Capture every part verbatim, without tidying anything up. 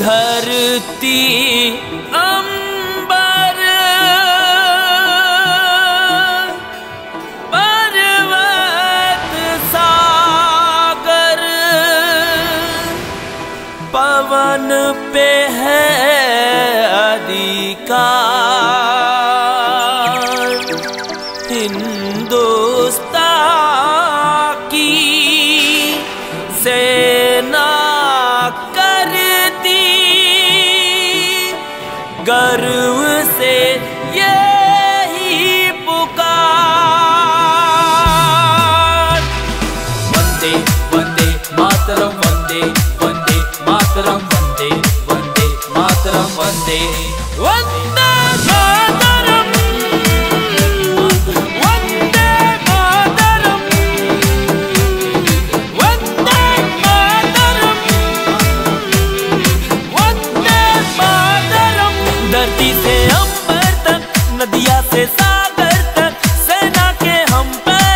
धरती अंबर पर्वत सागर पवन पे है अधिकार। हिंदुस्तान की सेना गर्व से यही पुकार। वंदे वंदे मातरम, वंदे वंदे मातरम, वंदे वंदे मातरम, वंदे वंदे मातरम, वंदे मातरम, वंदे मातरम, वंदे मातरम। धरती से अंबर तक, नदिया से सागर तक, सेना के हम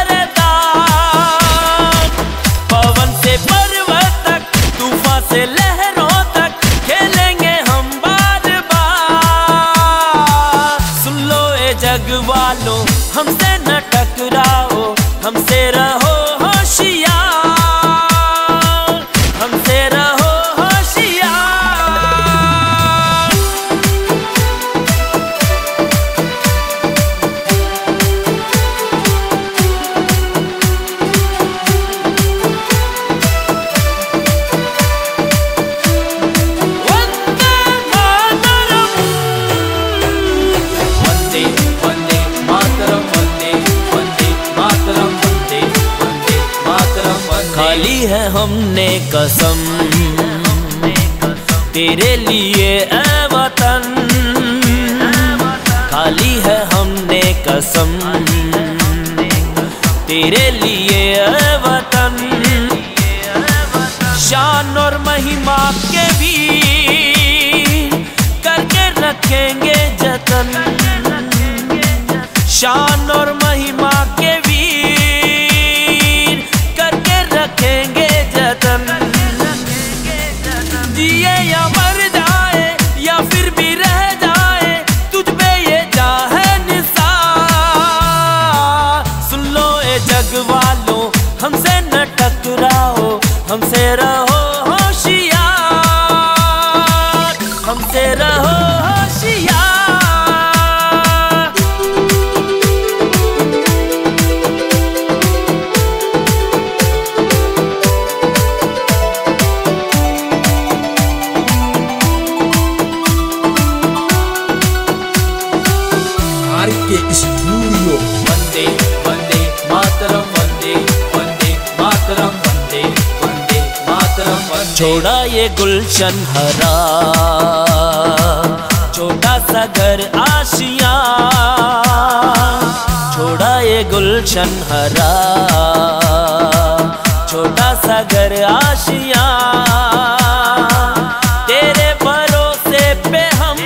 पहरेदार। पवन से पर्वत तक, तूफान से लहरों तक, खेलेंगे हम बार बार। सुन लो ए जग वालों, हमसे न टकराओ, हमसे रहो होशियार, हमसे रहो खाली है हमने कसम तेरे लिए ऐ वतन, खाली है हमने कसम तेरे लिए ऐ वतन। शान और महिमा के भी करके रखेंगे जतन, शान और महिमा के रखेंगे जतन। जिए या मर जाए या फिर भी रह जाए, तुझ पे ये जा है निसार। सुन लो ए जग वालों, हमसे न टकराओ, हमसे रहो होशियार, हमसे रहो होशियार। वंदे वंदे मातरम, वंदे वंदे मातरम, वंदे वंदे मातरम। छोड़ा ये गुलशन हरा, छोटा सा घर आशिया, छोड़ा ये गुलशन हरा, छोटा सा घर आशिया। तेरे भरोसे पे हम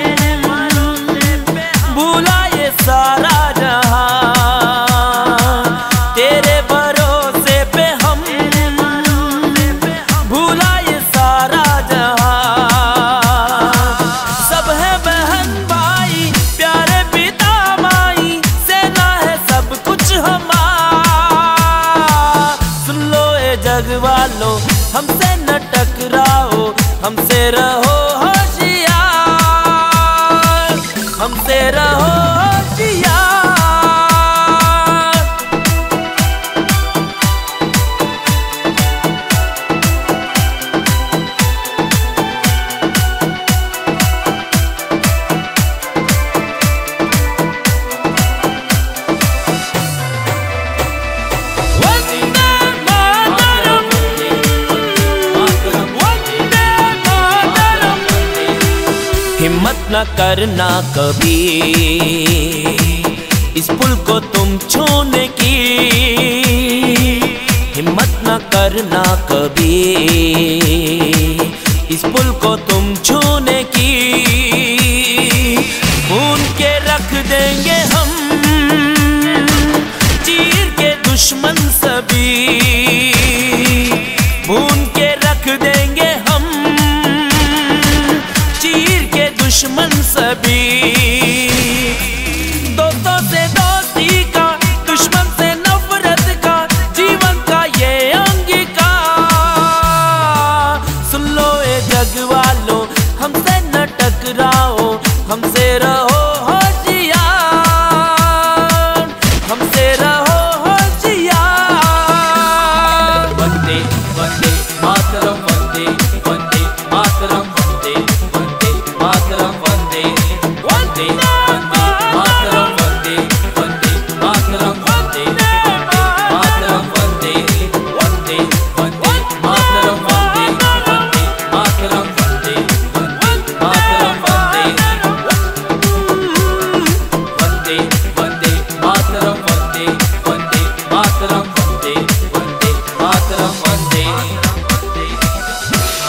भूला ये सारा जहां, तेरे भरोसे पे हम भूला ये सारा जहां। सब है बहन भाई, प्यारे पिता माई, सेना है सब कुछ हमारा। सुन लो ए जग वालों, हमसे न टकराओ, हमसे रहो होशियार, हमसे रहो होशियार। हिम्मत न करना कभी इस पुल को तुम छूने की, हिम्मत न करना कभी इस पुल को तुम छूने की। खून के रख देंगे हम चीर के दुश्मन सभी, भून के रख देंगे हम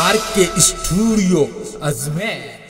आर के स्टूडियो अजमेर।